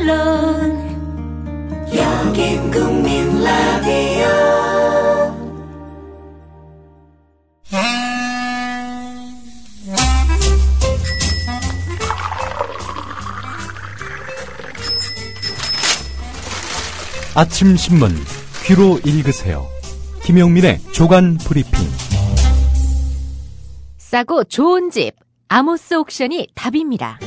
물론 여긴 국민 라디오. 아침 신문 귀로 읽으세요. 김용민의 조간 브리핑. 싸고 좋은 집 아모스 옥션이 답입니다.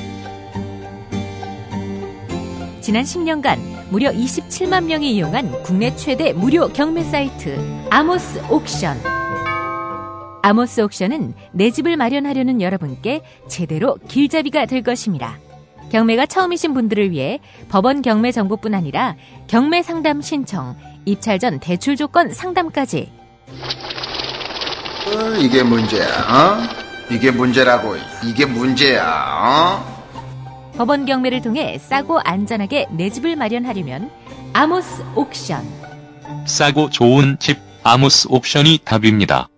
지난 10년간 무려 27만 명이 이용한 국내 최대 무료 경매 사이트 아모스 옥션. 아모스 옥션은 내 집을 마련하려는 여러분께 제대로 길잡이가 될 것입니다. 경매가 처음이신 분들을 위해 법원 경매 정보뿐 아니라 경매 상담 신청, 입찰 전 대출 조건 상담까지. 이게 문제야. 이게 문제라고. 이게 문제야. 법원 경매를 통해 싸고 안전하게 내 집을 마련하려면 아모스 옥션. 싸고 좋은 집 아모스 옥션이 답입니다.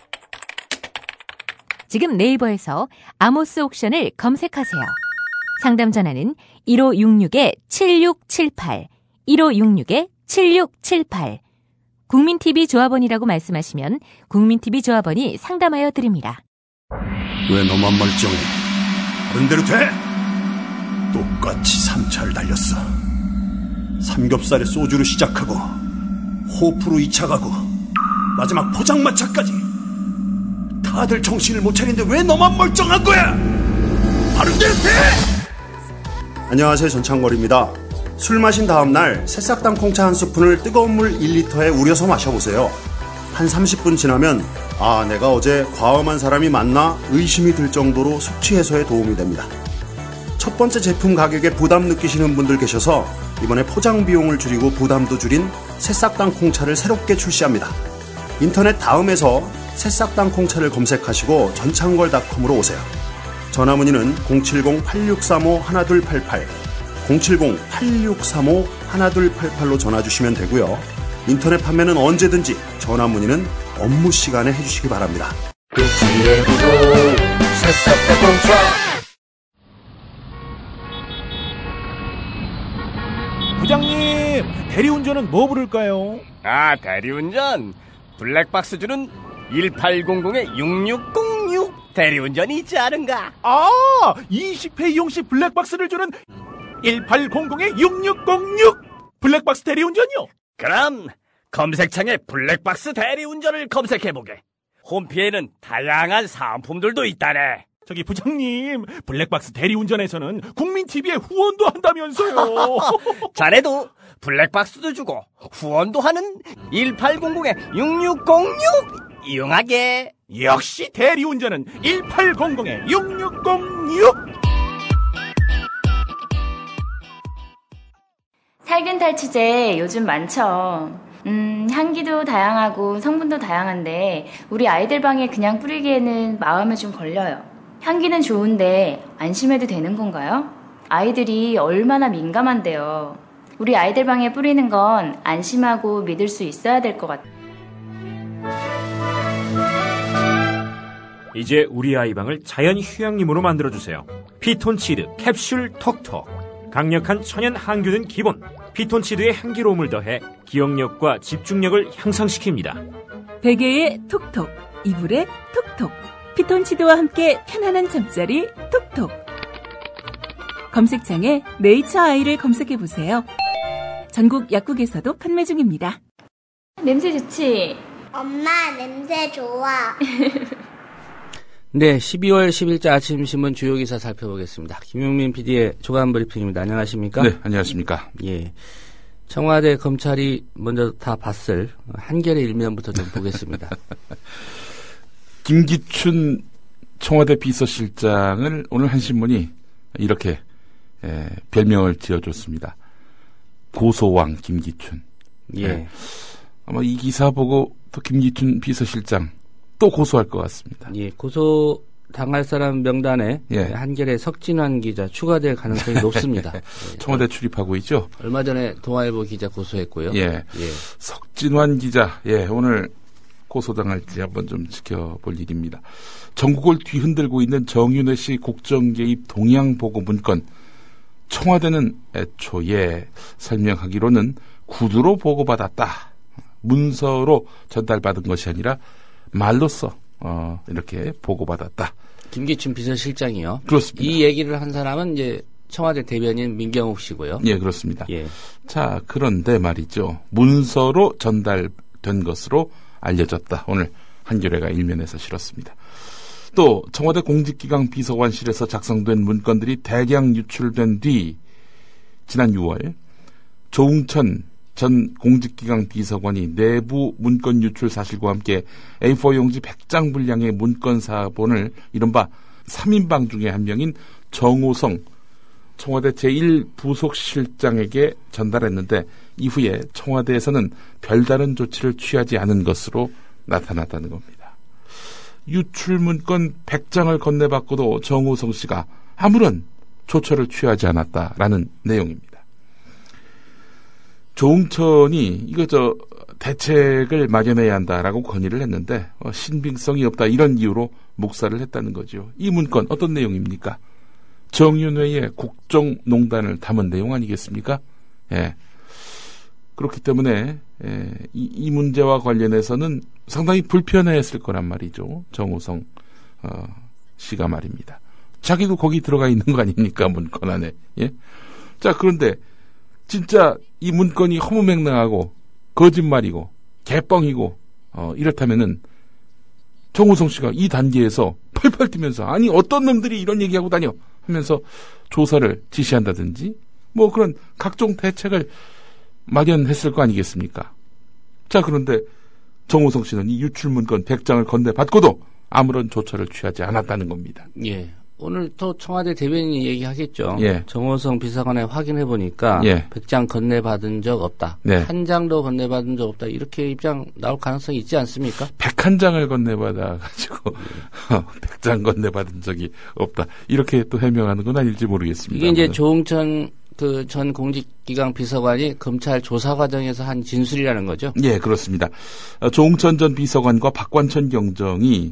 지금 네이버에서 아모스 옥션을 검색하세요. 상담 전화는 1566-7678, 1566-7678. 국민TV 조합원이라고 말씀하시면 국민TV 조합원이 상담하여 드립니다. 왜 너만 멀쩡해? 다른 대로 돼? 똑같이 3차를 달렸어. 삼겹살에 소주로 시작하고 호프로 2차 가고 마지막 포장마차까지. 다들 정신을 못 차리는데 왜 너만 멀쩡한 거야? 다른 대로 돼! 안녕하세요, 전창걸입니다. 술 마신 다음날 새싹당 콩차 한 스푼을 뜨거운 물 1리터에 우려서 마셔보세요. 한 30분 지나면 내가 어제 과음한 사람이 맞나 의심이 들 정도로 숙취 해소에 도움이 됩니다. 첫 번째 제품 가격에 부담 느끼시는 분들 계셔서 이번에 포장 비용을 줄이고 부담도 줄인 새싹당 콩차를 새롭게 출시합니다. 인터넷 다음에서 새싹당 콩차를 검색하시고 전창걸닷컴으로 오세요. 전화문의는 070-8635-1288, 070-8635-1288로 전화주시면 되고요. 인터넷 판매는 언제든지 전화문의는 업무 시간에 해주시기 바랍니다. 부장님, 대리운전은 뭐 부를까요? 대리운전 블랙박스 주는 1800-6606 대리운전이 있지 않은가? 20회 이용시 블랙박스를 주는 1800-6606 블랙박스 대리운전이요? 그럼 검색창에 블랙박스 대리운전을 검색해보게. 홈피에는 다양한 상품들도 있다네. 저기 부장님, 블랙박스 대리운전에서는 국민TV에 후원도 한다면서요. 자네도 블랙박스도 주고 후원도 하는 1800-6606 이용하게. 역시 대리운전은 1800-6606. 살균 탈취제 요즘 많죠. 향기도 다양하고 성분도 다양한데 우리 아이들 방에 그냥 뿌리기에는 마음에 좀 걸려요. 향기는 좋은데 안심해도 되는 건가요? 아이들이 얼마나 민감한데요. 우리 아이들 방에 뿌리는 건 안심하고 믿을 수 있어야 될 것 같아요. 이제 우리 아이 방을 자연 휴양림으로 만들어주세요. 피톤치드 캡슐 톡톡. 강력한 천연 항균은 기본. 피톤치드의 향기로움을 더해 기억력과 집중력을 향상시킵니다. 베개에 톡톡, 이불에 톡톡. 피톤치드와 함께 편안한 잠자리 톡톡. 검색창에 네이처 아이를 검색해보세요. 전국 약국에서도 판매 중입니다. 냄새 좋지? 엄마, 냄새 좋아. 네, 12월 10일자 아침신문 주요 기사 살펴보겠습니다. 김용민 PD의 조간 브리핑입니다. 안녕하십니까? 네, 안녕하십니까? 예. 청와대 검찰이 먼저 다 봤을 한겨레 일면부터 좀 보겠습니다. 김기춘 청와대 비서실장을 오늘 한신문이 이렇게 별명을 지어줬습니다. 고소왕 김기춘. 예. 네. 아마 이 기사 보고 또 김기춘 비서실장 또 고소할 것 같습니다. 예, 고소 당할 사람 명단에 한겨레 석진환 기자 추가될 가능성이 높습니다. 청와대 출입하고 있죠. 얼마 전에 동아일보 기자 고소했고요. 예. 석진환 기자, 오늘 고소당할지 한번 좀 지켜볼 일입니다. 전국을 뒤흔들고 있는 정윤회 씨 국정 개입 동향 보고 문건. 청와대는 애초에 설명하기로는 구두로 보고받았다. 문서로 전달받은 것이 아니라 말로써 이렇게 보고받았다. 김기춘 비서실장이요. 그렇습니다. 이 얘기를 한 사람은 이제 청와대 대변인 민경욱 씨고요. 예, 그렇습니다. 예. 자, 그런데 말이죠. 문서로 전달된 것으로 알려졌다. 오늘 한겨레가 일면에서 실었습니다. 또 청와대 공직기강 비서관실에서 작성된 문건들이 대량 유출된 뒤 지난 6월 조웅천 전 공직기강 비서관이 내부 문건 유출 사실과 함께 A4 용지 100장 분량의 문건 사본을 이른바 3인방 중에 한 명인 정호성 청와대 제1부속실장에게 전달했는데 이후에 청와대에서는 별다른 조치를 취하지 않은 것으로 나타났다는 겁니다. 유출 문건 100장을 건네받고도 정호성 씨가 아무런 조처를 취하지 않았다라는 내용입니다. 조응천이 이거 대책을 마련해야 한다라고 건의를 했는데 신빙성이 없다 이런 이유로 묵살을 했다는 거죠. 이 문건 어떤 내용입니까? 정윤회의 국정농단을 담은 내용 아니겠습니까? 예. 그렇기 때문에 이 문제와 관련해서는 상당히 불편해했을 거란 말이죠. 정호성 씨가 말입니다. 자기도 거기 들어가 있는 거 아닙니까? 문건 안에. 예? 자, 그런데 진짜 이 문건이 허무맹랑하고 거짓말이고 개뻥이고 이렇다면은 정호성 씨가 이 단계에서 펄펄 뛰면서 아니 어떤 놈들이 이런 얘기하고 다녀 하면서 조사를 지시한다든지 뭐 그런 각종 대책을 마련했을 거 아니겠습니까? 자, 그런데 정호성 씨는 이 유출 문건 100장을 건네받고도 아무런 조처를 취하지 않았다는 겁니다. 예. 오늘 또 청와대 대변인이 얘기하겠죠. 예. 정호성 비서관에 확인해 보니까 예. 100장 건네받은 적 없다. 네. 한 장도 건네받은 적 없다. 이렇게 입장 나올 가능성이 있지 않습니까? 101장을 건네받아가지고 100장 건네받은 적이 없다. 이렇게 또 해명하는 건 아닐지 모르겠습니다. 이게 이제 조응천 그 전 공직기강 비서관이 검찰 조사 과정에서 한 진술이라는 거죠. 예, 그렇습니다. 조응천 전 비서관과 박관천 경정이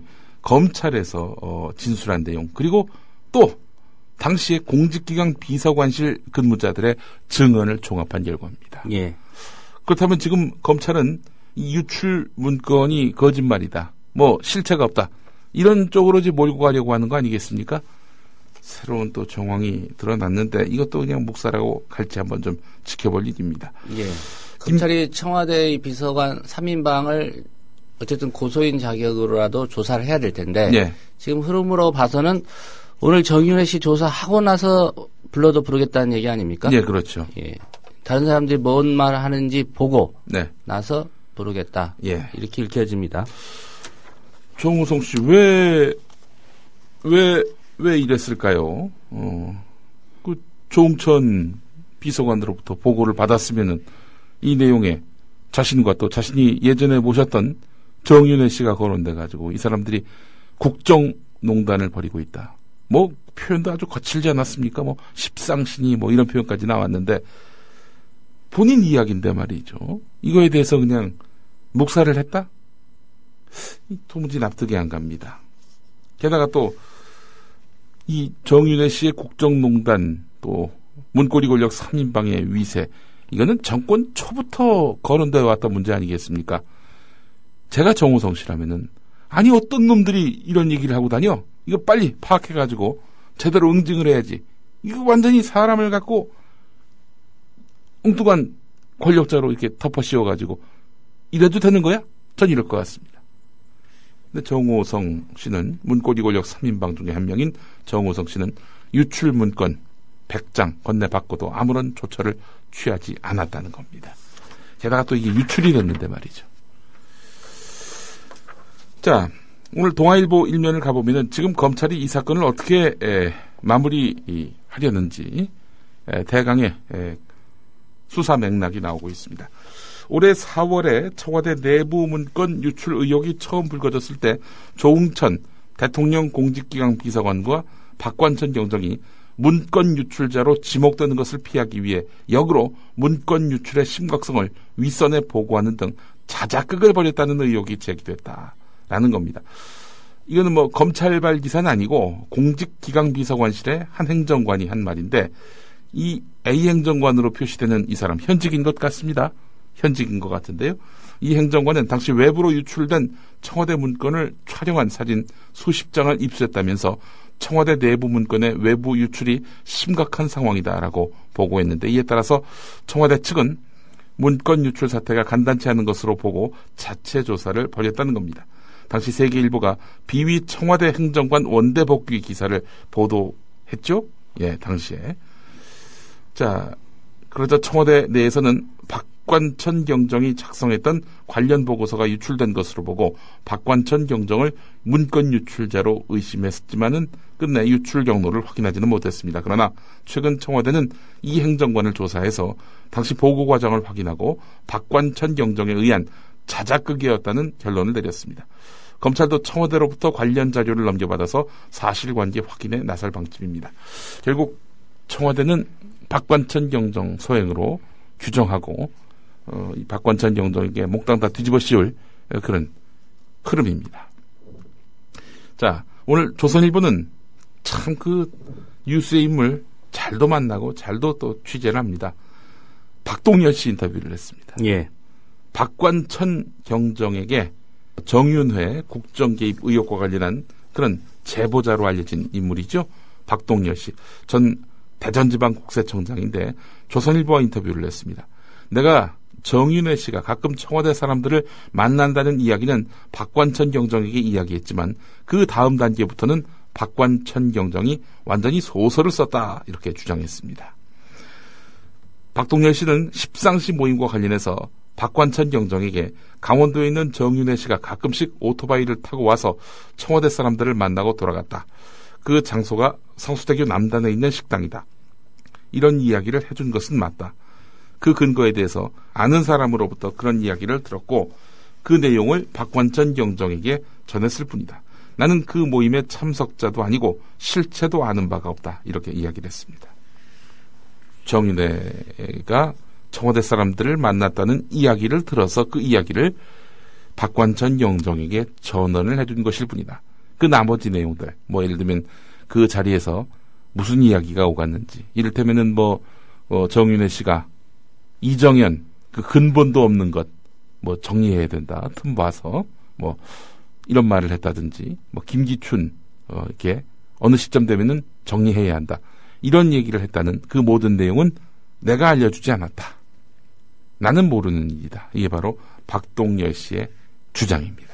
검찰에서 진술한 내용 그리고 또 당시에 공직기강 비서관실 근무자들의 증언을 종합한 결과입니다. 예. 그렇다면 지금 검찰은 이 유출 문건이 거짓말이다. 뭐 실체가 없다. 이런 쪽으로 이제 몰고 가려고 하는 거 아니겠습니까? 새로운 또 정황이 드러났는데 이것도 그냥 묵살하고 갈지 한번 좀 지켜볼 일입니다. 예. 검찰이 청와대 비서관 3인방을 어쨌든 고소인 자격으로라도 조사를 해야 될 텐데 예. 지금 흐름으로 봐서는 오늘 정윤회 씨 조사하고 나서 불러도 부르겠다는 얘기 아닙니까? 예, 그렇죠. 예. 다른 사람들이 뭔 말 하는지 보고 네. 나서 부르겠다. 예. 이렇게 읽혀집니다. 정호성 씨 왜 이랬을까요? 그 조응천 비서관으로부터 보고를 받았으면은 이 내용에 자신과 또 자신이 예전에 모셨던 정윤회 씨가 거론돼 가지고 이 사람들이 국정농단을 벌이고 있다. 뭐 표현도 아주 거칠지 않았습니까? 뭐 십상신이 뭐 이런 표현까지 나왔는데 본인 이야기인데 말이죠. 이거에 대해서 그냥 묵살을 했다? 도무지 납득이 안 갑니다. 게다가 또 이 정윤회 씨의 국정농단 또 문고리 권력 3인방의 위세 이거는 정권 초부터 거론되어 왔던 문제 아니겠습니까? 제가 정호성 씨라면은 아니 어떤 놈들이 이런 얘기를 하고 다녀? 이거 빨리 파악해가지고 제대로 응징을 해야지. 이거 완전히 사람을 갖고 엉뚱한 권력자로 이렇게 덮어 씌워가지고 이래도 되는 거야? 전 이럴 것 같습니다. 근데 정호성 씨는 문고리 권력 3인방 중에 한 명인 정호성 씨는 유출 문건 100장 건네받고도 아무런 조처를 취하지 않았다는 겁니다. 게다가 또 이게 유출이 됐는데 말이죠. 자, 오늘 동아일보 일면을 가보면은 지금 검찰이 이 사건을 어떻게 마무리하려는지 대강의 수사 맥락이 나오고 있습니다. 올해 4월에 청와대 내부 문건 유출 의혹이 처음 불거졌을 때 조응천 대통령 공직기강 비서관과 박관천 경정이 문건 유출자로 지목되는 것을 피하기 위해 역으로 문건 유출의 심각성을 윗선에 보고하는 등 자작극을 벌였다는 의혹이 제기됐다라는 겁니다. 이거는 뭐 검찰발 기사는 아니고 공직기강비서관실의 한 행정관이 한 말인데 이 A 행정관으로 표시되는 이 사람 현직인 것 같습니다. 현직인 것 같은데요. 이 행정관은 당시 외부로 유출된 청와대 문건을 촬영한 사진 수십 장을 입수했다면서 청와대 내부 문건의 외부 유출이 심각한 상황이다라고 보고했는데, 이에 따라서 청와대 측은 문건 유출 사태가 간단치 않은 것으로 보고 자체 조사를 벌였다는 겁니다. 당시 세계일보가 비위 청와대 행정관 원대 복귀 기사를 보도했죠. 예, 당시에. 자, 그러자 청와대 내에서는 박관천 경정이 작성했던 관련 보고서가 유출된 것으로 보고 박관천 경정을 문건 유출자로 의심했지만은 끝내 유출 경로를 확인하지는 못했습니다. 그러나 최근 청와대는 이 행정관을 조사해서 당시 보고 과정을 확인하고 박관천 경정에 의한 자작극이었다는 결론을 내렸습니다. 검찰도 청와대로부터 관련 자료를 넘겨받아서 사실관계 확인에 나설 방침입니다. 결국 청와대는 박관천 경정 소행으로 규정하고 이 박관천 경정에게 몽땅 다 뒤집어 씌울 그런 흐름입니다. 자, 오늘 조선일보는 참 그 뉴스의 인물 잘도 만나고 잘도 또 취재를 합니다. 박동열 씨 인터뷰를 했습니다. 예. 박관천 경정에게 정윤회 국정 개입 의혹과 관련한 그런 제보자로 알려진 인물이죠. 박동열 씨. 전 대전지방국세청장인데 조선일보와 인터뷰를 했습니다. 내가 정윤회 씨가 가끔 청와대 사람들을 만난다는 이야기는 박관천 경정에게 이야기했지만 그 다음 단계부터는 박관천 경정이 완전히 소설을 썼다 이렇게 주장했습니다. 박동열 씨는 십상시 모임과 관련해서 박관천 경정에게 강원도에 있는 정윤회 씨가 가끔씩 오토바이를 타고 와서 청와대 사람들을 만나고 돌아갔다. 그 장소가 성수대교 남단에 있는 식당이다. 이런 이야기를 해준 것은 맞다. 그 근거에 대해서 아는 사람으로부터 그런 이야기를 들었고 그 내용을 박관천 경정에게 전했을 뿐이다. 나는 그 모임의 참석자도 아니고 실체도 아는 바가 없다. 이렇게 이야기를 했습니다. 정윤회가 청와대 사람들을 만났다는 이야기를 들어서 그 이야기를 박관천 경정에게 전언을 해준 것일 뿐이다. 그 나머지 내용들, 예를 들면 그 자리에서 무슨 이야기가 오갔는지, 이를테면은 정윤회 씨가 이정현, 그 근본도 없는 것, 정리해야 된다. 틈 봐서, 이런 말을 했다든지, 김기춘, 이렇게 어느 시점 되면은 정리해야 한다. 이런 얘기를 했다는 그 모든 내용은 내가 알려주지 않았다. 나는 모르는 일이다. 이게 바로 박동열 씨의 주장입니다.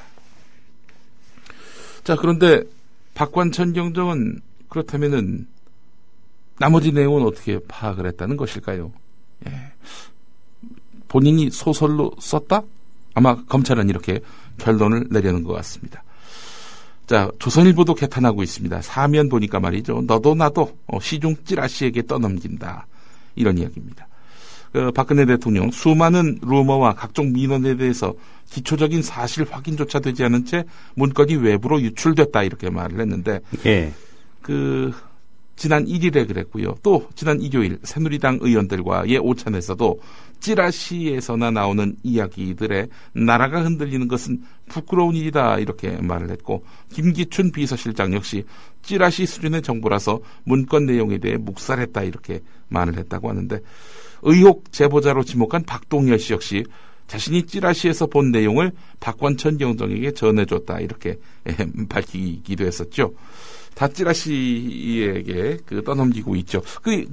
자, 그런데 박관천 경정은 그렇다면은 나머지 내용은 어떻게 파악을 했다는 것일까요? 예. 본인이 소설로 썼다? 아마 검찰은 이렇게 결론을 내려는 것 같습니다. 자, 조선일보도 개탄하고 있습니다. 사면 보니까 말이죠. 너도 나도 시중 찌라시에게 떠넘긴다. 이런 이야기입니다. 박근혜 대통령 수많은 루머와 각종 민원에 대해서 기초적인 사실 확인조차 되지 않은 채 문건이 외부로 유출됐다 이렇게 말을 했는데 예. 지난 1일에 그랬고요. 또 지난 일요일 새누리당 의원들과의 오찬에서도 찌라시에서나 나오는 이야기들에 나라가 흔들리는 것은 부끄러운 일이다 이렇게 말을 했고 김기춘 비서실장 역시 찌라시 수준의 정보라서 문건 내용에 대해 묵살했다 이렇게 말을 했다고 하는데 의혹 제보자로 지목한 박동열 씨 역시 자신이 찌라시에서 본 내용을 박관천 경정에게 전해줬다 이렇게 밝히기도 했었죠. 다 찌라시에게 떠넘기고 있죠.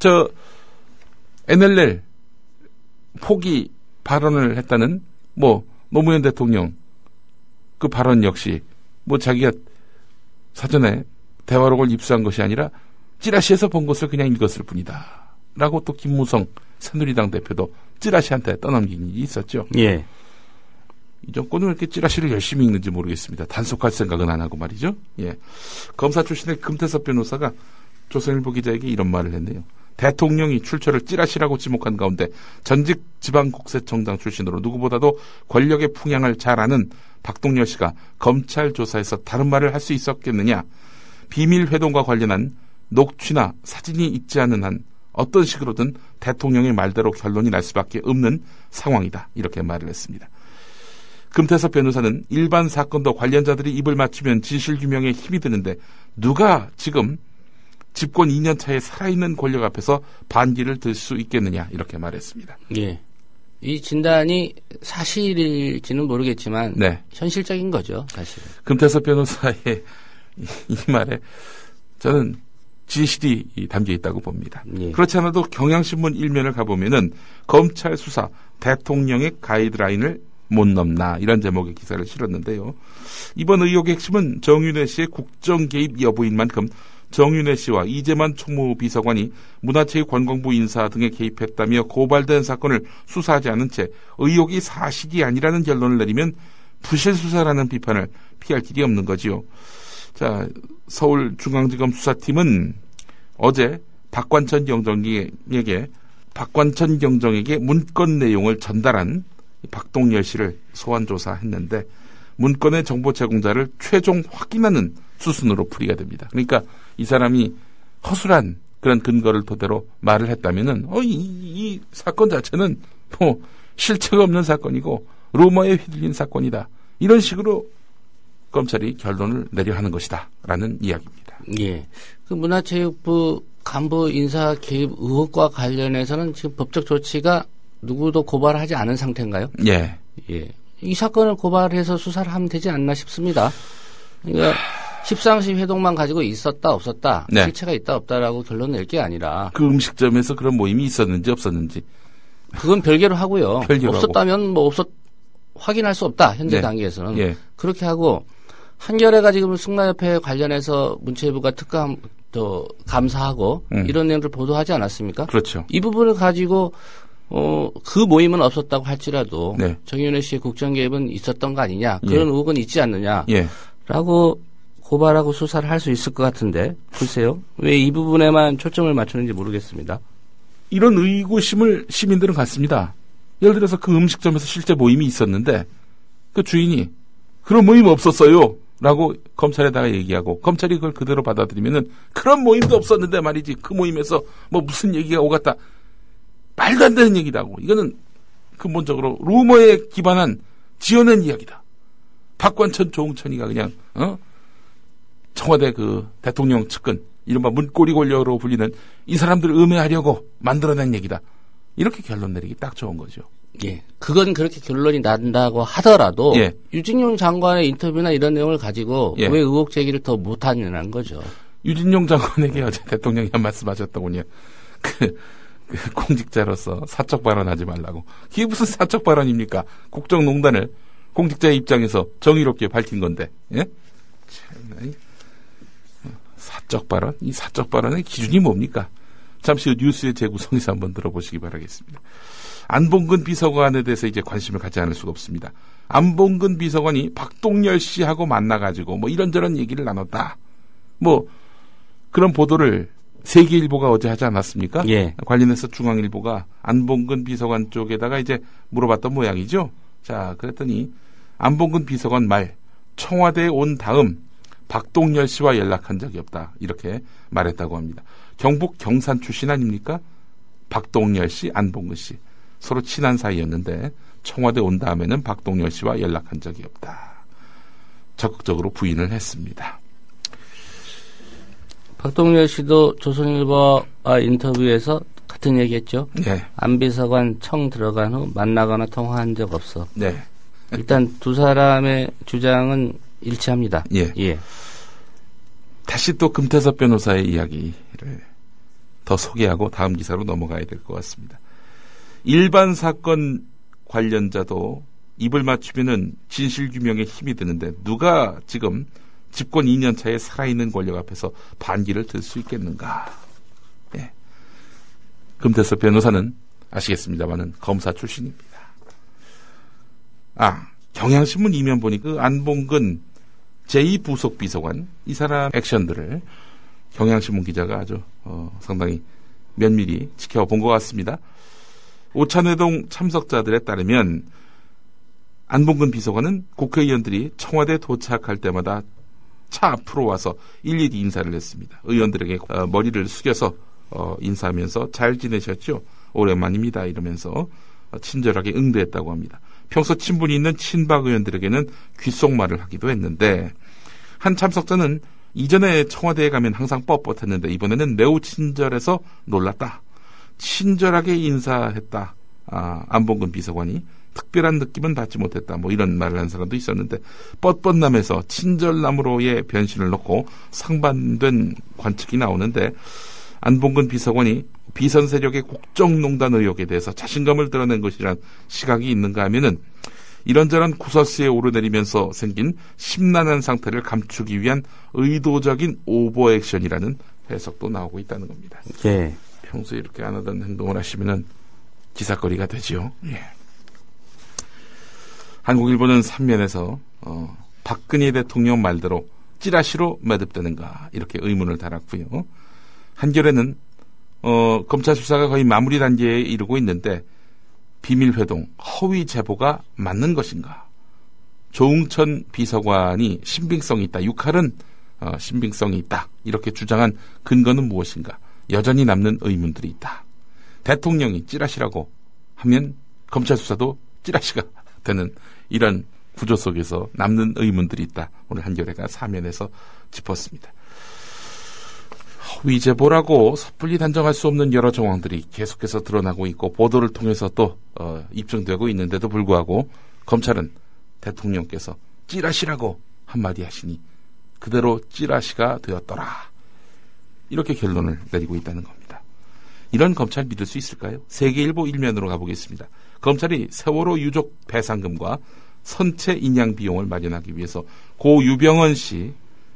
NLL 포기 발언을 했다는 노무현 대통령 그 발언 역시 자기가 사전에 대화록을 입수한 것이 아니라 찌라시에서 본 것을 그냥 읽었을 뿐이다. 라고 또 김무성 새누리당 대표도 찌라시한테 떠넘긴 일이 있었죠. 예. 이 정권은 왜 이렇게 찌라시를 열심히 읽는지 모르겠습니다. 단속할 생각은 안 하고 말이죠. 예. 검사 출신의 금태섭 변호사가 조선일보 기자에게 이런 말을 했네요. 대통령이 출처를 찌라시라고 지목한 가운데 전직 지방국세청장 출신으로 누구보다도 권력의 풍향을 잘 아는 박동열 씨가 검찰 조사에서 다른 말을 할 수 있었겠느냐. 비밀 회동과 관련한 녹취나 사진이 있지 않은 한 어떤 식으로든 대통령의 말대로 결론이 날 수밖에 없는 상황이다. 이렇게 말을 했습니다. 금태섭 변호사는 일반 사건도 관련자들이 입을 맞추면 진실규명에 힘이 드는데 누가 지금 집권 2년 차에 살아있는 권력 앞에서 반기를 들 수 있겠느냐 이렇게 말했습니다. 예. 이 진단이 사실일지는 모르겠지만 네. 현실적인 거죠, 사실. 금태섭 변호사의 이 말에 저는 진실이 담겨 있다고 봅니다. 예. 그렇지 않아도 경향신문 1면을 가보면은 검찰 수사 대통령의 가이드라인을 못 넘나 이런 제목의 기사를 실었는데요. 이번 의혹의 핵심은 정윤회 씨의 국정 개입 여부인 만큼 정윤회 씨와 이재만 총무 비서관이 문화체육관광부 인사 등에 개입했다며 고발된 사건을 수사하지 않은 채 의혹이 사실이 아니라는 결론을 내리면 부실수사라는 비판을 피할 길이 없는 거지요. 자, 서울중앙지검 수사팀은 어제 박관천 경정에게 문건 내용을 전달한 박동열 씨를 소환 조사했는데 문건의 정보 제공자를 최종 확인하는 수순으로 풀이가 됩니다. 그러니까 이 사람이 허술한 그런 근거를 토대로 말을 했다면은 이 사건 자체는 뭐 실체가 없는 사건이고 루머에 휘둘린 사건이다. 이런 식으로 검찰이 결론을 내려 하는 것이다. 라는 이야기입니다. 예. 그 문화체육부 간부 인사 개입 의혹과 관련해서는 지금 법적 조치가 누구도 고발하지 않은 상태인가요? 예. 예. 이 사건을 고발해서 수사를 하면 되지 않나 싶습니다. 그러니까 십상시 회동만 가지고 있었다 없었다, 네. 실체가 있다 없다라고 결론 낼 게 아니라 그 음식점에서 그런 모임이 있었는지 없었는지 그건 별개로 하고요. 별개로 없었다면 뭐 확인할 수 없다. 현재 네. 단계에서는. 예. 그렇게 하고 한겨레가 지금 승마협회 관련해서 문체부가 특감 또 감사하고 이런 내용들 보도하지 않았습니까? 그렇죠. 이 부분을 가지고 그 모임은 없었다고 할지라도 네. 정윤회 씨의 국정 개입은 있었던 거 아니냐 그런 예. 의혹은 있지 않느냐라고 예. 고발하고 수사를 할 수 있을 것 같은데 글쎄요. 왜 이 부분에만 초점을 맞추는지 모르겠습니다. 이런 의구심을 시민들은 갖습니다. 예를 들어서 그 음식점에서 실제 모임이 있었는데 그 주인이 그런 모임 없었어요 라고 검찰에다가 얘기하고 검찰이 그걸 그대로 받아들이면은 그런 모임도 없었는데 말이지 그 모임에서 뭐 무슨 얘기가 오갔다 말도 안 되는 얘기라고. 이거는 근본적으로 루머에 기반한 지어낸 이야기다. 박관천 조홍천이가 그냥 청와대 그 대통령 측근 이른바 문고리 권력으로 불리는 이 사람들을 음해하려고 만들어낸 얘기다. 이렇게 결론 내리기 딱 좋은 거죠. 예, 그건 그렇게 결론이 난다고 하더라도 예. 유진용 장관의 인터뷰나 이런 내용을 가지고 예. 왜 의혹 제기를 더 못하냐는 거죠. 유진용 장관에게 어제 대통령이 한 말씀 하셨더군요. 그 공직자로서 사적 발언하지 말라고. 그게 무슨 사적 발언입니까? 국정농단을 공직자의 입장에서 정의롭게 밝힌 건데. 예? 참, 사적 발언? 이 사적 발언의 기준이 뭡니까? 잠시 후 뉴스의 재구성에서 한번 들어보시기 바라겠습니다. 안봉근 비서관에 대해서 이제 관심을 갖지 않을 수가 없습니다. 안봉근 비서관이 박동열 씨하고 만나가지고 뭐 이런저런 얘기를 나눴다. 뭐 그런 보도를 세계일보가 어제 하지 않았습니까? 예. 관련해서 중앙일보가 안봉근 비서관 쪽에다가 이제 물어봤던 모양이죠. 자, 그랬더니 안봉근 비서관 말 청와대에 온 다음 박동열 씨와 연락한 적이 없다. 이렇게 말했다고 합니다. 경북 경산 출신 아닙니까? 박동열 씨, 안봉근 씨. 서로 친한 사이였는데 청와대 온 다음에는 박동열 씨와 연락한 적이 없다. 적극적으로 부인을 했습니다. 박동열 씨도 조선일보와 인터뷰에서 같은 얘기했죠. 네. 안 비서관 청 들어간 후 만나거나 통화한 적 없어. 네. 일단 두 사람의 주장은 일치합니다. 예. 예. 다시 또 금태섭 변호사의 이야기를 더 소개하고 다음 기사로 넘어가야 될 것 같습니다. 일반 사건 관련자도 입을 맞추면은 진실규명에 힘이 드는데 누가 지금 집권 2년 차에 살아있는 권력 앞에서 반기를 들 수 있겠는가. 예. 금태섭 변호사는 아시겠습니다만은 검사 출신입니다. 경향신문 이면 보니 그 안봉근 제2부속 비서관 이 사람 액션들을 경향신문 기자가 아주 상당히 면밀히 지켜본 것 같습니다. 오찬회동 참석자들에 따르면 안봉근 비서관은 국회의원들이 청와대에 도착할 때마다 차 앞으로 와서 일일이 인사를 했습니다. 의원들에게 머리를 숙여서 인사하면서 잘 지내셨죠? 오랜만입니다. 이러면서 친절하게 응대했다고 합니다. 평소 친분이 있는 친박 의원들에게는 귓속말을 하기도 했는데 한 참석자는 이전에 청와대에 가면 항상 뻣뻣했는데 이번에는 매우 친절해서 놀랐다. 친절하게 인사했다. 안봉근 비서관이 특별한 느낌은 받지 못했다. 뭐 이런 말을 한 사람도 있었는데 뻣뻣남에서 친절남으로의 변신을 넣고 상반된 관측이 나오는데 안봉근 비서관이 비선 세력의 국정농단 의혹에 대해서 자신감을 드러낸 것이란 시각이 있는가 하면은 이런저런 구설수에 오르내리면서 생긴 심란한 상태를 감추기 위한 의도적인 오버액션이라는 해석도 나오고 있다는 겁니다. 예. 평소에 이렇게 안 하던 행동을 하시면은 기사거리가 되죠. 예. 한국일보는 3면에서 박근혜 대통령 말대로 찌라시로 매듭되는가 이렇게 의문을 달았고요. 한겨레는 검찰 수사가 거의 마무리 단계에 이르고 있는데 비밀회동, 허위 제보가 맞는 것인가? 조응천 비서관이 신빙성이 있다. 육할은 신빙성이 있다. 이렇게 주장한 근거는 무엇인가? 여전히 남는 의문들이 있다. 대통령이 찌라시라고 하면 검찰 수사도 찌라시가 되는 이런 구조 속에서 남는 의문들이 있다. 오늘 한겨레가 사면에서 짚었습니다. 허위 제보라고 섣불리 단정할 수 없는 여러 정황들이 계속해서 드러나고 있고 보도를 통해서 또 입증되고 있는데도 불구하고 검찰은 대통령께서 찌라시라고 한마디 하시니 그대로 찌라시가 되었더라. 이렇게 결론을 내리고 있다는 겁니다. 이런 검찰 믿을 수 있을까요? 세계일보 1면으로 가보겠습니다. 검찰이 세월호 유족 배상금과 선체 인양 비용을 마련하기 위해서 고 유병헌 씨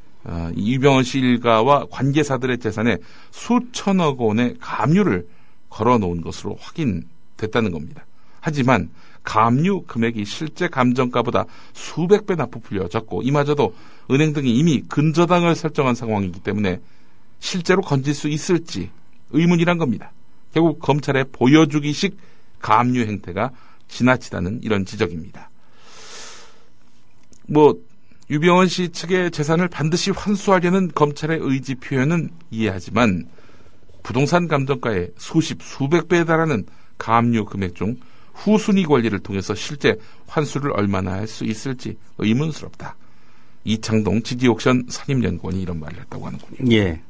일가와 관계사들의 재산에 수천억 원의 가압류를 걸어놓은 것으로 확인됐다는 겁니다. 하지만 가압류 금액이 실제 감정가보다 수백 배나 부풀려졌고 이마저도 은행 등이 이미 근저당을 설정한 상황이기 때문에 실제로 건질 수 있을지 의문이란 겁니다. 결국 검찰의 보여주기식 가압류 행태가 지나치다는 이런 지적입니다. 유병헌 씨 측의 재산을 반드시 환수하려는 검찰의 의지 표현은 이해하지만 부동산 감정가의 수백 배에 달하는 가압류 금액 중 후순위 관리를 통해서 실제 환수를 얼마나 할 수 있을지 의문스럽다. 이창동 지지옥션 산임연구원이 이런 말을 했다고 하는군요. 예.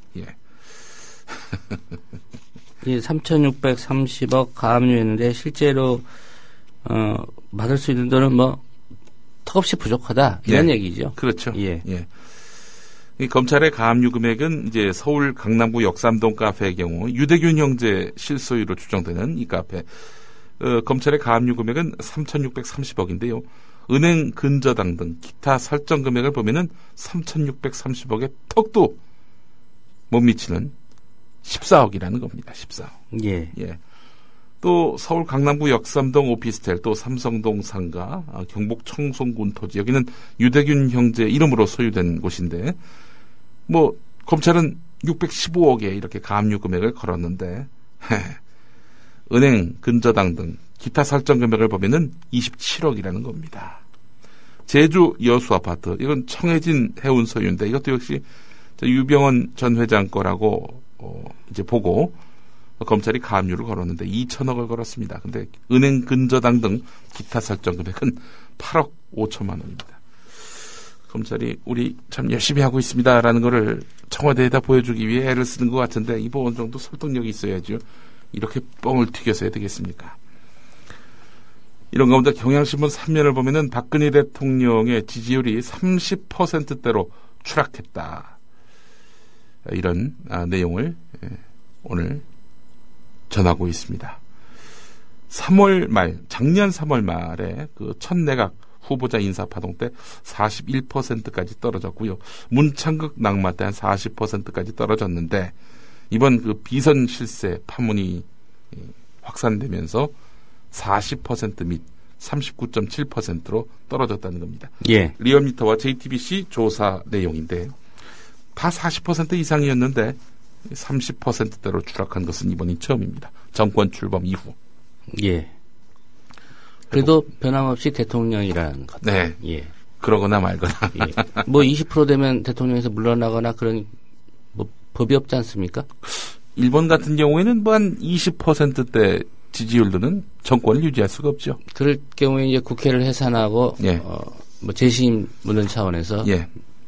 예, 3,630억 가압류였는데 실제로 받을 수 있는 돈은 턱없이 부족하다 이런 얘기죠. 그렇죠. 예. 이 검찰의 가압류 금액은 이제 서울 강남구 역삼동 카페의 경우 유대균 형제 실소유로 추정되는 이 카페 검찰의 가압류 금액은 3,630억인데요. 은행 근저당 등 기타 설정 금액을 보면은 3,630억의 턱도 못 미치는 14억이라는 겁니다. 14억. 예. 또 서울 강남구 역삼동 오피스텔, 또 삼성동 상가, 경북 청송군 토지 여기는 유대균 형제 이름으로 소유된 곳인데 검찰은 615억에 이렇게 가압류 금액을 걸었는데 은행 근저당 등 기타 설정 금액을 보면은 27억이라는 겁니다. 제주 여수 아파트 이건 청해진 해운 소유인데 이것도 역시 유병헌 전 회장 거라고 이제 보고 검찰이 가압류를 걸었는데 2천억을 걸었습니다. 근데 은행 근저당 등 기타 설정 금액은 8억 5천만 원입니다. 검찰이 우리 참 열심히 하고 있습니다라는 거를 청와대에다 보여주기 위해 애를 쓰는 것 같은데 이번 어느 정도 설득력이 있어야죠. 이렇게 뻥을 튀겨서 해야 되겠습니까? 이런 가운데 경향신문 3면을 보면은 박근혜 대통령의 지지율이 30%대로 추락했다. 이런 내용을 오늘 전하고 있습니다. 3월 말, 작년 3월 말에 그 첫 내각 후보자 인사 파동 때 41%까지 떨어졌고요. 문창극 낙마 때 한 40%까지 떨어졌는데 이번 그 비선 실세 파문이 확산되면서 40% 및 39.7%로 떨어졌다는 겁니다. 예. 리얼미터와 JTBC 조사 내용인데 다 40% 이상이었는데 30%대로 추락한 것은 이번이 처음입니다. 정권 출범 이후. 예. 그래도 변함없이 대통령이라는 것. 네. 예. 그러거나 말거나. 예. 20% 되면 대통령에서 물러나거나 그런 법이 없지 않습니까? 일본 같은 경우에는 한 20%대 지지율로는 정권을 유지할 수가 없죠. 그럴 경우에 이제 국회를 해산하고 예. 재심 묻는 차원에서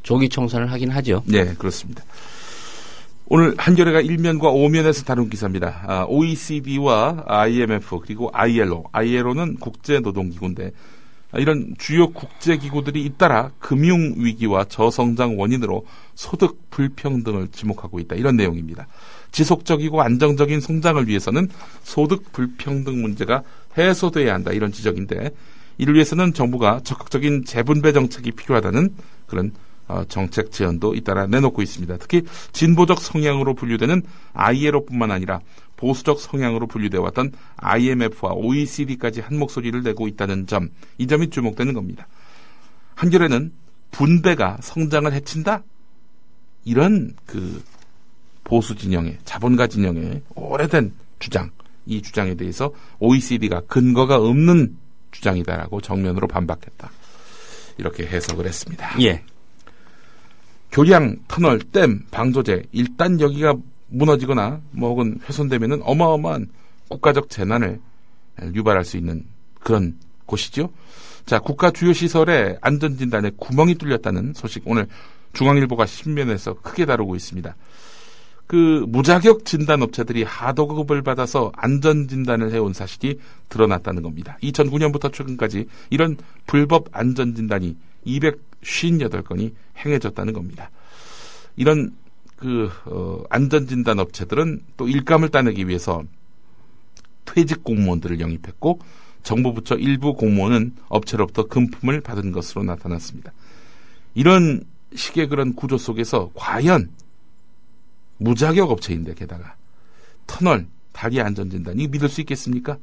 조기 청산을 하긴 하죠. 네, 그렇습니다. 오늘 한겨레가 1면과 5면에서 다룬 기사입니다. OECD와 IMF 그리고 ILO는 국제노동기구인데 이런 주요 국제기구들이 잇따라 금융위기와 저성장 원인으로 소득 불평등을 지목하고 있다. 이런 내용입니다. 지속적이고 안정적인 성장을 위해서는 소득 불평등 문제가 해소돼야 한다. 이런 지적인데 이를 위해서는 정부가 적극적인 재분배 정책이 필요하다는 그런 정책 제안도 잇따라 내놓고 있습니다. 특히 진보적 성향으로 분류되는 ILO뿐만 아니라 보수적 성향으로 분류되어 왔던 IMF와 OECD까지 한 목소리를 내고 있다는 점, 이 점이 주목되는 겁니다. 한겨레는 분배가 성장을 해친다? 이런 보수 진영의, 자본가 진영의 오래된 주장, 이 주장에 대해서 OECD가 근거가 없는 주장이다라고 정면으로 반박했다. 이렇게 해석을 했습니다. 예. 교량, 터널, 댐, 방조제, 일단 여기가 무너지거나 혹은 훼손되면은 어마어마한 국가적 재난을 유발할 수 있는 그런 곳이죠. 자, 국가 주요 시설의 안전진단에 구멍이 뚫렸다는 소식 오늘 중앙일보가 신면에서 크게 다루고 있습니다. 무자격 진단 업체들이 하도급을 받아서 안전진단을 해온 사실이 드러났다는 겁니다. 2009년부터 최근까지 이런 불법 안전진단이 258건이 행해졌다는 겁니다. 이런 안전진단 업체들은 또 일감을 따내기 위해서 퇴직 공무원들을 영입했고 정부 부처 일부 공무원은 업체로부터 금품을 받은 것으로 나타났습니다. 이런 식의 그런 구조 속에서 과연 무자격 업체인데 게다가 터널, 다리 안전진단 이거 믿을 수 있겠습니까?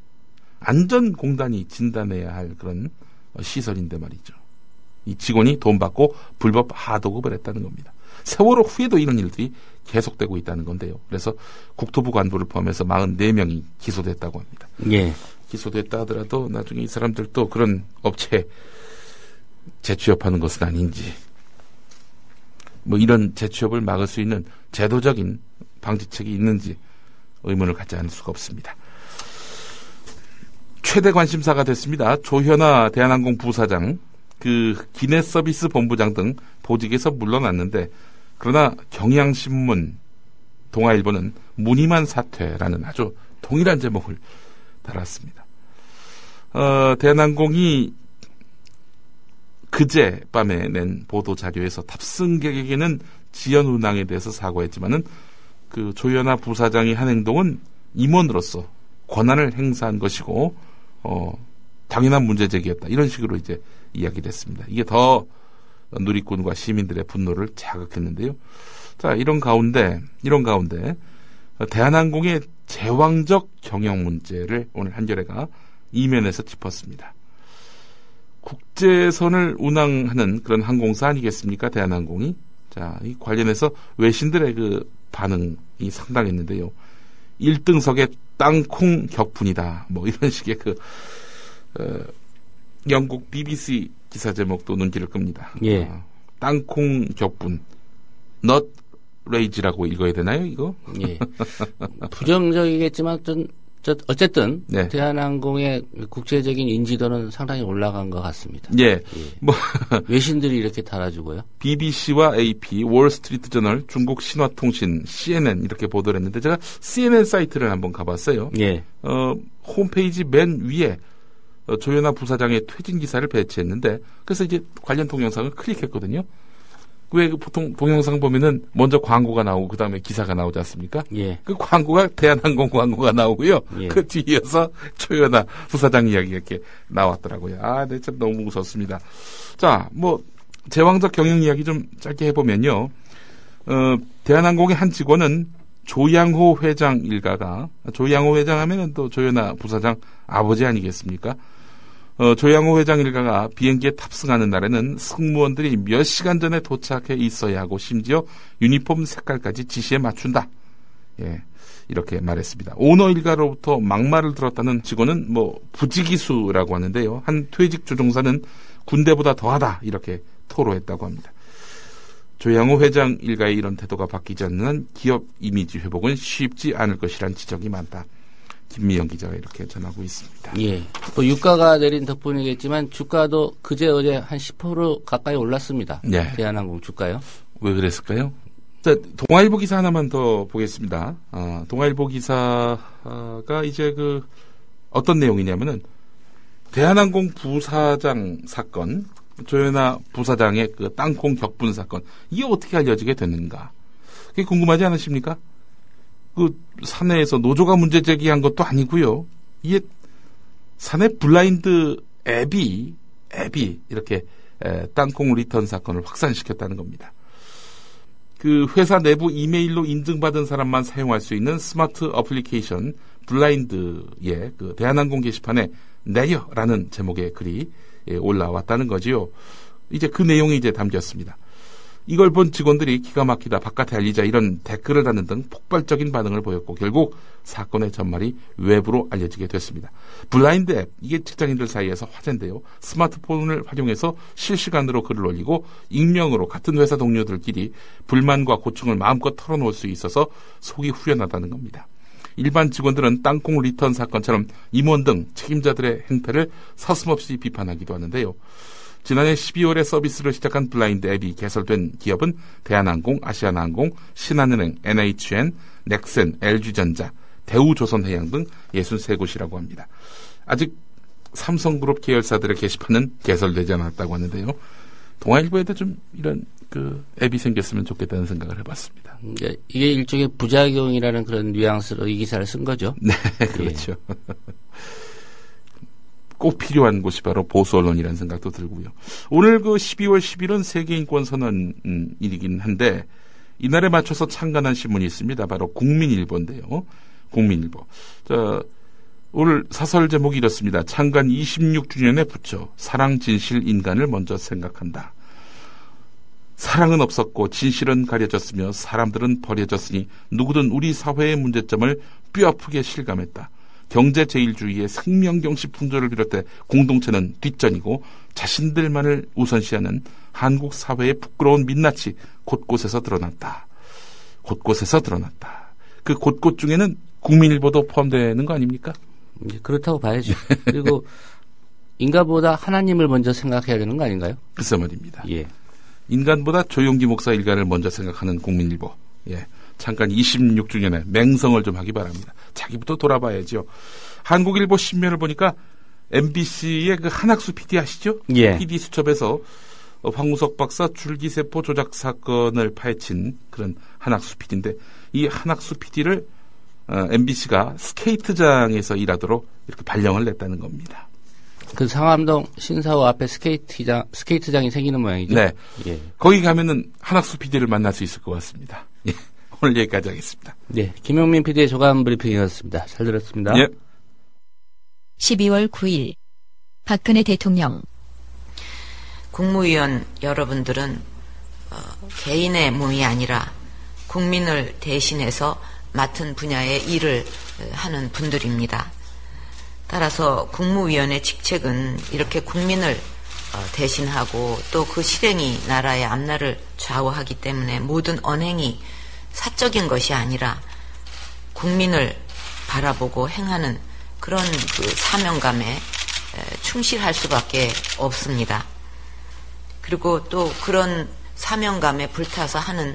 안전공단이 진단해야 할 그런 시설인데 말이죠. 이 직원이 돈 받고 불법 하도급을 했다는 겁니다. 세월호 후에도 이런 일들이 계속되고 있다는 건데요. 그래서 국토부 관부를 포함해서 44명이 기소됐다고 합니다. 예. 기소됐다 하더라도 나중에 이 사람들도 그런 업체에 재취업하는 것은 아닌지 이런 재취업을 막을 수 있는 제도적인 방지책이 있는지 의문을 갖지 않을 수가 없습니다. 최대 관심사가 됐습니다. 조현아 대한항공 부사장, 기내서비스 본부장 등 보직에서 물러났는데 그러나 경향신문, 동아일보는 무늬만 사퇴라는 아주 동일한 제목을 달았습니다. 대한항공이 그제 밤에 낸 보도 자료에서 탑승객에게는 지연 운항에 대해서 사과했지만은 조현아 부사장이 한 행동은 임원으로서 권한을 행사한 것이고 당연한 문제 제기였다. 이런 식으로 이제 이야기를 했습니다. 이게 더 누리꾼과 시민들의 분노를 자극했는데요. 자, 이런 가운데 대한항공의 제왕적 경영 문제를 오늘 한겨레가 이면에서 짚었습니다. 국제선을 운항하는 그런 항공사 아니겠습니까? 대한항공이. 자, 이 관련해서 외신들의 반응이 상당했는데요. 1등석에 땅콩 격분이다. 이런 식의 영국 BBC 기사 제목도 눈길을 끕니다. 예. 땅콩 격분. not rage라고 읽어야 되나요, 이거? 예. 부정적이겠지만 어쨌든 네. 대한항공의 국제적인 인지도는 상당히 올라간 것 같습니다. 예. 외신들이 이렇게 달아주고요. BBC와 AP, 월스트리트저널, 중국 신화통신, CNN 이렇게 보도를 했는데 제가 CNN 사이트를 한번 가봤어요. 예. 홈페이지 맨 위에 조현아 부사장의 퇴진 기사를 배치했는데 그래서 이제 관련 동영상을 클릭했거든요. 왜 보통 동영상 보면은 먼저 광고가 나오고 그 다음에 기사가 나오지 않습니까? 예. 그 광고가 대한항공 광고가 나오고요. 예. 그 뒤이어서 조현아 부사장 이야기가 이렇게 나왔더라고요. 네, 참 너무 무섭습니다. 자, 제왕적 경영 이야기 좀 짧게 해보면요. 대한항공의 한 직원은 조양호 회장 일가가, 조양호 회장 하면은 또 조현아 부사장 아버지 아니겠습니까? 조양호 회장 일가가 비행기에 탑승하는 날에는 승무원들이 몇 시간 전에 도착해 있어야 하고 심지어 유니폼 색깔까지 지시에 맞춘다. 예, 이렇게 말했습니다. 오너 일가로부터 막말을 들었다는 직원은 부지기수라고 하는데요. 한 퇴직 조종사는 군대보다 더하다 이렇게 토로했다고 합니다. 조양호 회장 일가의 이런 태도가 바뀌지 않는 한 기업 이미지 회복은 쉽지 않을 것이란 지적이 많다. 김미영 기자가 이렇게 전하고 있습니다. 예. 뭐 유가가 내린 덕분이겠지만 주가도 그제 어제 한 10% 가까이 올랐습니다. 네. 대한항공 주가요. 왜 그랬을까요? 자, 동아일보 기사 하나만 더 보겠습니다. 동아일보 기사가 이제 어떤 내용이냐면은 대한항공 부사장 사건, 조현아 부사장의 땅콩 격분 사건, 이게 어떻게 알려지게 됐는가? 그게 궁금하지 않으십니까? 사내에서 노조가 문제 제기한 것도 아니고요. 이게 사내 블라인드 앱이 이렇게 땅콩 리턴 사건을 확산시켰다는 겁니다. 회사 내부 이메일로 인증받은 사람만 사용할 수 있는 스마트 어플리케이션 블라인드의 대한항공 게시판에 내려라는 제목의 글이 올라왔다는 거지요. 이제 그 내용이 이제 담겼습니다. 이걸 본 직원들이 기가 막히다, 바깥에 알리자, 이런 댓글을 다는 등 폭발적인 반응을 보였고 결국 사건의 전말이 외부로 알려지게 됐습니다. 블라인드 앱, 이게 직장인들 사이에서 화제인데요. 스마트폰을 활용해서 실시간으로 글을 올리고 익명으로 같은 회사 동료들끼리 불만과 고충을 마음껏 털어놓을 수 있어서 속이 후련하다는 겁니다. 일반 직원들은 땅콩 리턴 사건처럼 임원 등 책임자들의 행태를 서슴없이 비판하기도 하는데요. 지난해 12월에 서비스를 시작한 블라인드 앱이 개설된 기업은 대한항공, 아시아나항공, 신한은행, NHN, 넥센, LG전자, 대우조선해양 등 63곳이라고 합니다. 아직 삼성그룹 계열사들의 게시판은 개설되지 않았다고 하는데요. 동아일보에도 좀 이런 앱이 생겼으면 좋겠다는 생각을 해봤습니다. 이게 일종의 부작용이라는 그런 뉘앙스로 이 기사를 쓴 거죠. 네, 그렇죠. 예. 꼭 필요한 곳이 바로 보수 언론이라는 생각도 들고요. 오늘 12월 10일은 세계인권선언일이긴 한데 이날에 맞춰서 창간한 신문이 있습니다. 바로 국민일보인데요. 국민일보. 오늘 사설 제목이 이렇습니다. 창간 26주년에 붙여 사랑, 진실, 인간을 먼저 생각한다. 사랑은 없었고 진실은 가려졌으며 사람들은 버려졌으니 누구든 우리 사회의 문제점을 뼈아프게 실감했다. 경제제일주의의 생명경시 풍조를 비롯해 공동체는 뒷전이고 자신들만을 우선시하는 한국 사회의 부끄러운 민낯이 곳곳에서 드러났다. 곳곳에서 드러났다. 그 곳곳 중에는 국민일보도 포함되는 거 아닙니까? 그렇다고 봐야죠. 그리고 인간보다 하나님을 먼저 생각해야 되는 거 아닌가요? 글쎄 말입니다. 예. 인간보다 조용기 목사 일가를 먼저 생각하는 국민일보. 예. 잠깐 26주년에 맹성을 좀 하기 바랍니다. 자기부터 돌아봐야죠. 한국일보 신면을 보니까 MBC의 한학수 PD 아시죠? 예. PD 수첩에서 황우석 박사 줄기세포 조작 사건을 파헤친 그런 한학수 PD인데 이 한학수 PD를 MBC가 스케이트장에서 일하도록 이렇게 발령을 냈다는 겁니다. 상암동 신사호 앞에 스케이트장이 생기는 모양이죠? 네. 예. 거기 가면은 한학수 PD를 만날 수 있을 것 같습니다. 예. 오늘 여기까지 하겠습니다. 네, 김용민 PD의 조간 브리핑이었습니다. 잘 들었습니다. 예. 12월 9일 박근혜 대통령 국무위원 여러분들은 개인의 몸이 아니라 국민을 대신해서 맡은 분야의 일을 하는 분들입니다. 따라서 국무위원의 직책은 이렇게 국민을 대신하고 또 그 실행이 나라의 앞날을 좌우하기 때문에 모든 언행이 사적인 것이 아니라 국민을 바라보고 행하는 그런 사명감에 충실할 수밖에 없습니다. 그리고 또 그런 사명감에 불타서 하는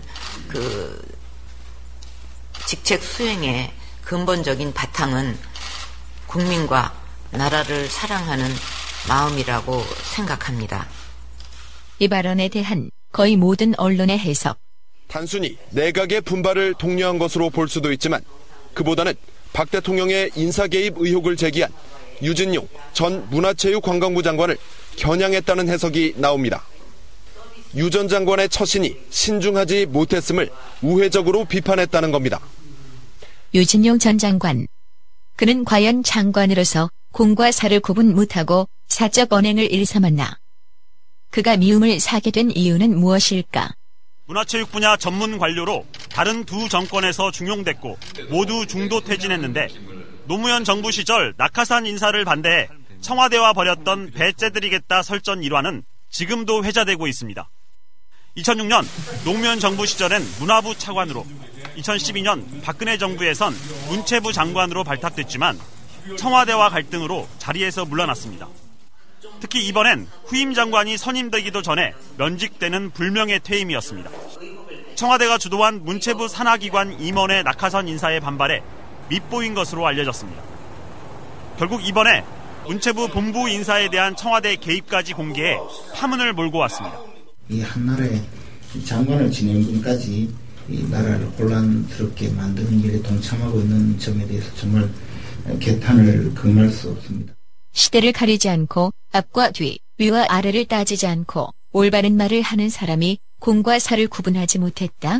직책 수행의 근본적인 바탕은 국민과 나라를 사랑하는 마음이라고 생각합니다. 이 발언에 대한 거의 모든 언론의 해석. 단순히 내각의 분발을 독려한 것으로 볼 수도 있지만 그보다는 박 대통령의 인사 개입 의혹을 제기한 유진용 전 문화체육관광부 장관을 겨냥했다는 해석이 나옵니다. 유 전 장관의 처신이 신중하지 못했음을 우회적으로 비판했다는 겁니다. 유진용 전 장관. 그는 과연 장관으로서 공과 사를 구분 못하고 사적 언행을 일삼았나? 그가 미움을 사게 된 이유는 무엇일까? 문화체육 분야 전문 관료로 다른 두 정권에서 중용됐고 모두 중도 퇴진했는데 노무현 정부 시절 낙하산 인사를 반대해 청와대와 벌였던 배째드리겠다 설전 일화는 지금도 회자되고 있습니다. 2006년 노무현 정부 시절엔 문화부 차관으로 2012년 박근혜 정부에선 문체부 장관으로 발탁됐지만 청와대와 갈등으로 자리에서 물러났습니다. 특히 이번엔 후임 장관이 선임되기도 전에 면직되는 불명예 퇴임이었습니다. 청와대가 주도한 문체부 산하기관 임원의 낙하산 인사에 반발해 밉보인 것으로 알려졌습니다. 결국 이번에 문체부 본부 인사에 대한 청와대 개입까지 공개해 파문을 몰고 왔습니다. 이 한나라의 장관을 지낸 분까지 이 나라를 혼란스럽게 만드는 일에 동참하고 있는 점에 대해서 정말 개탄을 금할 수 없습니다. 시대를 가리지 않고 앞과 뒤, 위와 아래를 따지지 않고 올바른 말을 하는 사람이 공과 사를 구분하지 못했다.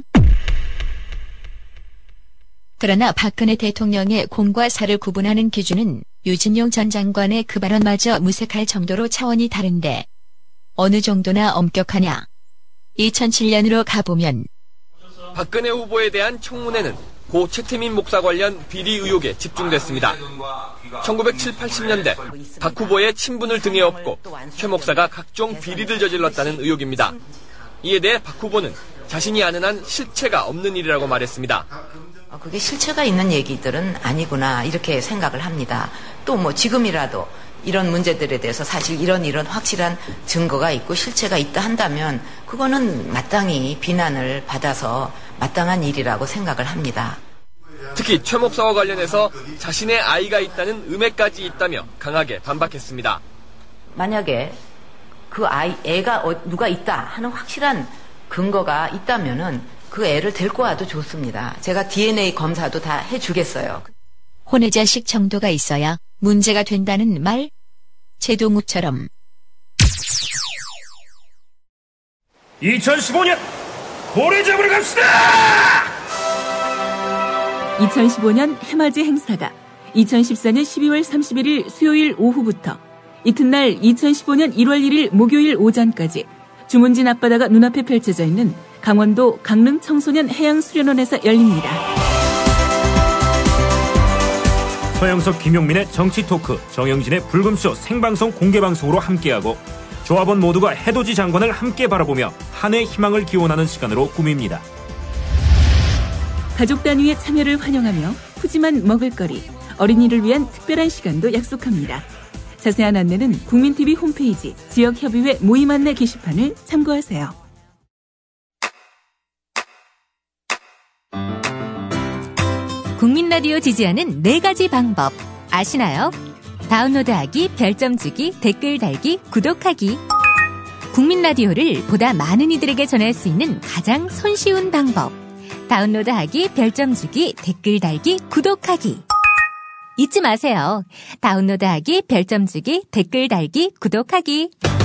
그러나 박근혜 대통령의 공과 사를 구분하는 기준은 유진용 전 장관의 그 발언마저 무색할 정도로 차원이 다른데 어느 정도나 엄격하냐. 2007년으로 가보면 박근혜 후보에 대한 청문회는 고 최태민 목사 관련 비리 의혹에 집중됐습니다. 1970, 80년대 박 후보의 친분을 등에 업고 최 목사가 각종 비리를 저질렀다는 의혹입니다. 이에 대해 박 후보는 자신이 아는 한 실체가 없는 일이라고 말했습니다. 그게 실체가 있는 얘기들은 아니구나 이렇게 생각을 합니다. 또 뭐 지금이라도 이런 문제들에 대해서 사실 이런 확실한 증거가 있고 실체가 있다 한다면 그거는 마땅히 비난을 받아서 마땅한 일이라고 생각을 합니다. 특히 최 목사와 관련해서 자신의 아이가 있다는 음해까지 있다며 강하게 반박했습니다. 만약에 그 애가 누가 있다 하는 확실한 근거가 있다면은 그 애를 데리고 와도 좋습니다. 제가 DNA 검사도 다 해주겠어요. 혼외자식 정도가 있어야 문제가 된다는 말? 제동욱처럼. 2015년 고래 잡으러 갑시다! 2015년 해맞이 행사가 2014년 12월 31일 수요일 오후부터 이튿날 2015년 1월 1일 목요일 오전까지 주문진 앞바다가 눈앞에 펼쳐져 있는 강원도 강릉 청소년 해양수련원에서 열립니다. 서영석, 김용민의 정치 토크, 정영진의 불금쇼 생방송 공개방송으로 함께하고 조합원 모두가 해돋이 장관을 함께 바라보며 한 해 희망을 기원하는 시간으로 꾸밉니다. 가족 단위의 참여를 환영하며 푸짐한 먹을거리, 어린이를 위한 특별한 시간도 약속합니다. 자세한 안내는 국민TV 홈페이지 지역협의회 모임 안내 게시판을 참고하세요. 국민라디오 지지하는 4가지 방법 아시나요? 다운로드하기, 별점 주기, 댓글 달기, 구독하기. 국민라디오를 보다 많은 이들에게 전할 수 있는 가장 손쉬운 방법. 다운로드하기, 별점 주기, 댓글 달기, 구독하기. 잊지 마세요. 다운로드하기, 별점 주기, 댓글 달기, 구독하기.